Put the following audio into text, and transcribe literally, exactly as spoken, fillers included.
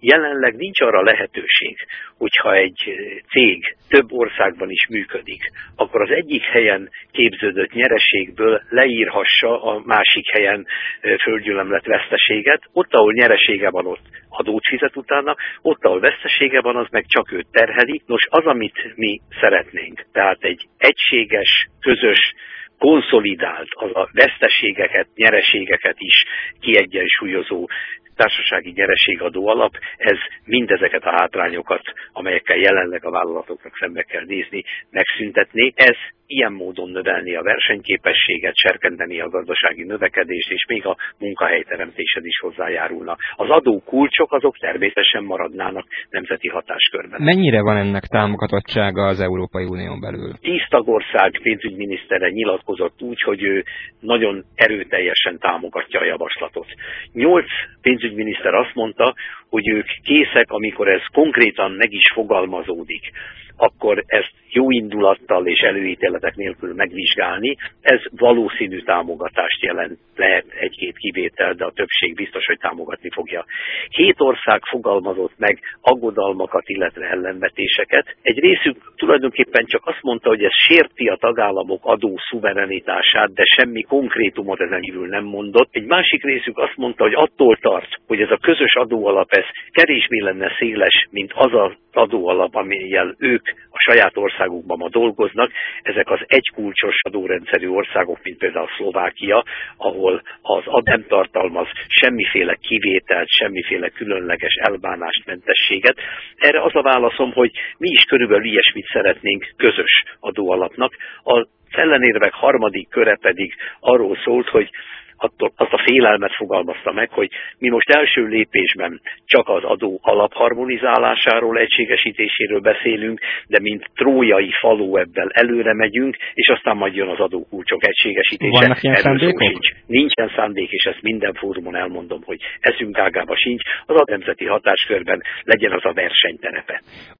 jelenleg nincs arra lehetőség, hogyha egy cég több országban is működik, akkor az egyik helyen képződött nyereségből leírhassa a másik helyen földgyűlömlet veszteséget. Ott, ahol nyeresége van, ott adót fizet utána, ott, ahol vesztesége van, az meg csak őt terheli. Nos, az, amit mi szeretnénk, tehát egy egységes, közös, konszolidált, az a veszteségeket, nyereségeket is kiegyensúlyozó társasági nyereségadó alap, ez mindezeket a hátrányokat, amelyekkel jelenleg a vállalatoknak szembe kell nézni, megszüntetni. Ez ilyen módon növelni a versenyképességet, serkenteni a gazdasági növekedést, és még a munkahelyteremtéshez is hozzájárulna. Az adókulcsok azok természetesen maradnának nemzeti hatáskörben. Mennyire van ennek támogatottsága az Európai Unión belül? Tíz tagország pénzügyminisztere nyilatkozott úgy, hogy ő nagyon erőteljesen támogatja a javaslatot. Nyolc pénzügyminiszter azt mondta, hogy ők készek, amikor ez konkrétan meg is fogalmazódik, akkor ezt jó indulattal és előítéletek nélkül megvizsgálni. Ez valószínű támogatást jelent, lehet egy-két kivétel, de a többség biztos, hogy támogatni fogja. Hét ország fogalmazott meg aggodalmakat, illetve ellenvetéseket. Egy részük tulajdonképpen csak azt mondta, hogy ez sérti a tagállamok adó szuverenitását, de semmi konkrétumot ezen kívül nem mondott. Egy másik részük azt mondta, hogy attól tart, hogy ez a közös adóalap, ez kevésbé lenne széles, mint az az adóalap, amellyel ők a saját országukban ma dolgoznak. Ezek az egykulcsos adórendszerű országok, mint például Szlovákia, ahol az ad nem tartalmaz semmiféle kivételt, semmiféle különleges elbánást, mentességet. Erre az a válaszom, hogy mi is körülbelül ilyesmit szeretnénk közös adóalapnak. Az ellenérvek harmadik köre pedig arról szólt, hogy attól azt a félelmet fogalmazta meg, hogy mi most első lépésben csak az adó alapharmonizálásáról, egységesítéséről beszélünk, de mint trójai falu ebből előre megyünk, és aztán majd jön az adókulcsok egységesítése. Vannak ilyen szándékok? Sincs. Nincsen szándék, és ezt minden fórumon elmondom, hogy eszünk ágába sincs. Az a nemzeti hatáskörben legyen az a versenyterepe.